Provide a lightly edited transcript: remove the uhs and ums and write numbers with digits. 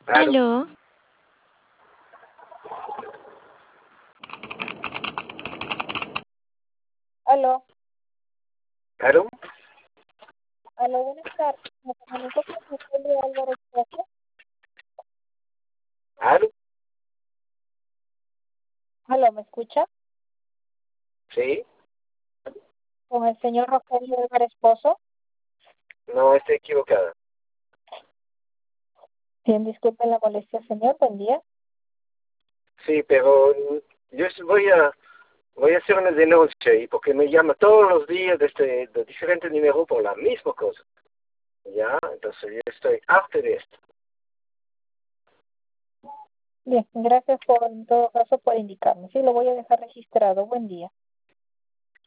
Aló, Aló, Aló, aló, aló, buenas tardes. Me comunico con Julio Álvarez Sosa. aló, Aló, ¿me escucha? sí, Con el señor Rogelio Álvarez Pozo. no estoy equivocada. Bien, disculpen la molestia, señor. Buen día. Sí, pero voy a hacer una denuncia y porque me llama todos los días de diferentes números por la misma cosa. Ya, entonces yo estoy harto de esto. Bien, gracias en todo caso, por indicarme. Sí, lo voy a dejar registrado. Buen día.